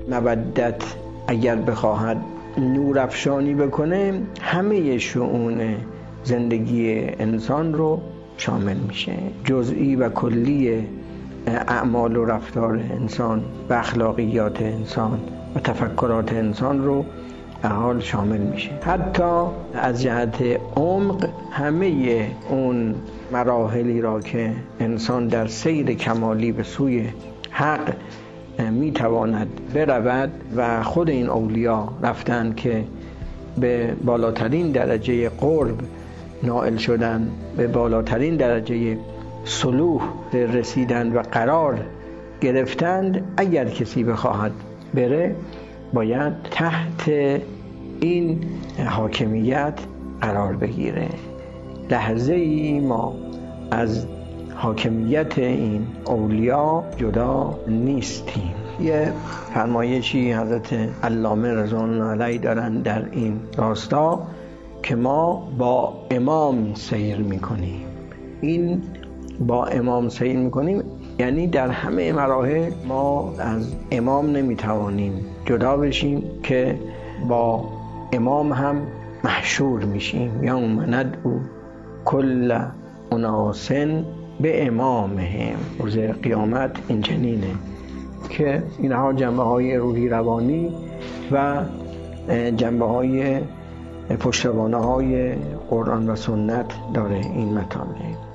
مودت اگر بخواهد نورافشانی بکنه، همه شؤون زندگی انسان رو شامل میشه. جزئی و کلی اعمال و رفتار انسان و اخلاقیات انسان و تفکرات انسان رو به حال شامل میشه. حتی از جهت عمق همه اون مراحلی را که انسان در سیر کمالی به سوی حق میتواند برود و خود این اولیا رفتن که به بالاترین درجه قرب نائل شدن، به بالاترین درجه صلوح رسیدن و قرار گرفتند. اگر کسی بخواهد بره، باید تحت این حاکمیت قرار بگیره. لحظه ای ما از حاکمیت این اولیا جدا نیستیم. یه فرمایشی حضرت علامه رضوان الله علیه دارن در این راستا که ما با امام سیر میکنیم. این با امام سیر میکنیم یعنی در همه مراحل ما از امام نمیتوانیم جدا بشیم که با امام هم محشور میشیم. یوم ندعو کل اناس به امامهم. روز قیامت این چنینه که اینها جنبه های روحی روانی و جنبه های پشتوانه های قرآن و سنت داره این مطالب.